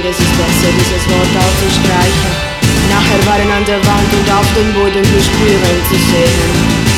es ist besser, dieses Wort auszustreichen. Nachher waren an der Wand und auf dem Boden die Spuren zu sehen.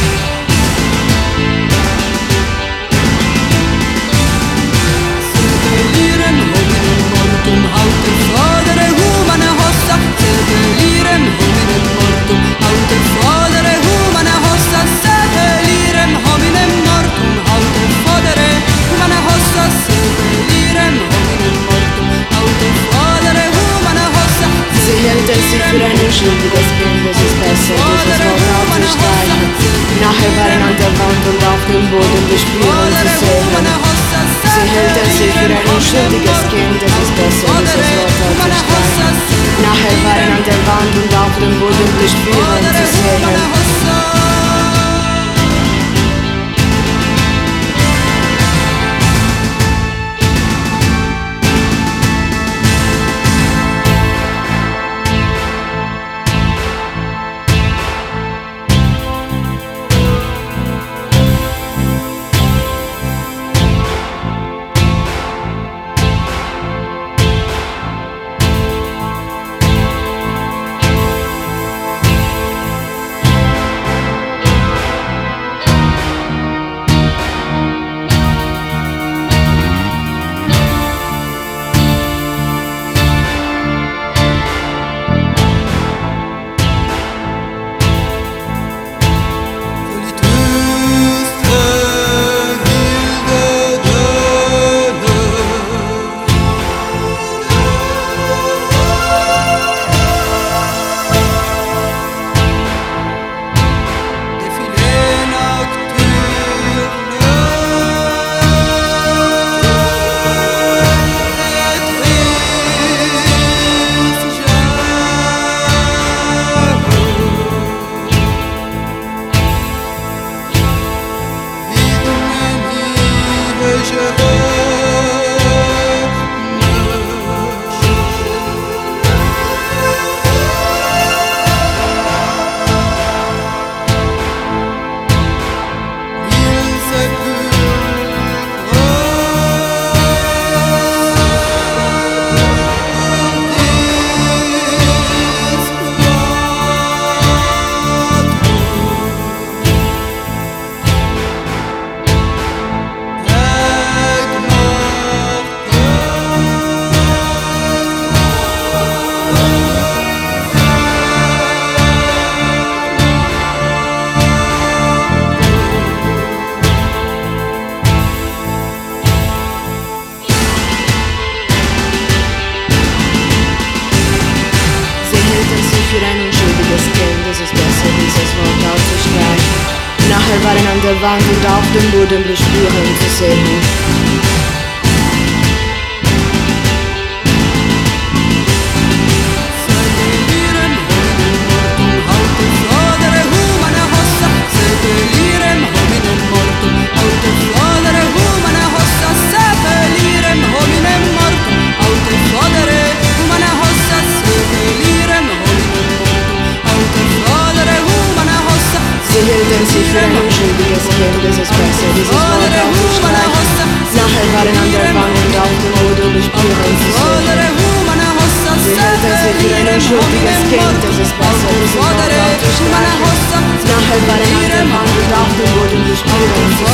Für ein unschuldiges Kind, es ist besser, dieses Wort auszustreichen. Nachher waren an der Wand und auf dem Boden die Spuren zu sehen. Sie hielten sich für ein unschuldiges Kind, es ist besser, dieses Wort auszustreichen. Nachher waren an der Wand und auf dem Boden die Spuren zu sehen. Nachher waren an der Wand und auf dem Boden die Spuren zu sehen. Sie hielten sich für ein unschuldiges Kind, es ist besser, dieses Wort auszustreichen. Nachher waren an der Wand und auf dem Boden die Spuren zu sehen. Sie hielten sich für ein unschuldiges Kind, es ist besser, dieses Wort auszustreichen. Nachher waren an der Wand und auf dem Boden die Spuren zu sehen.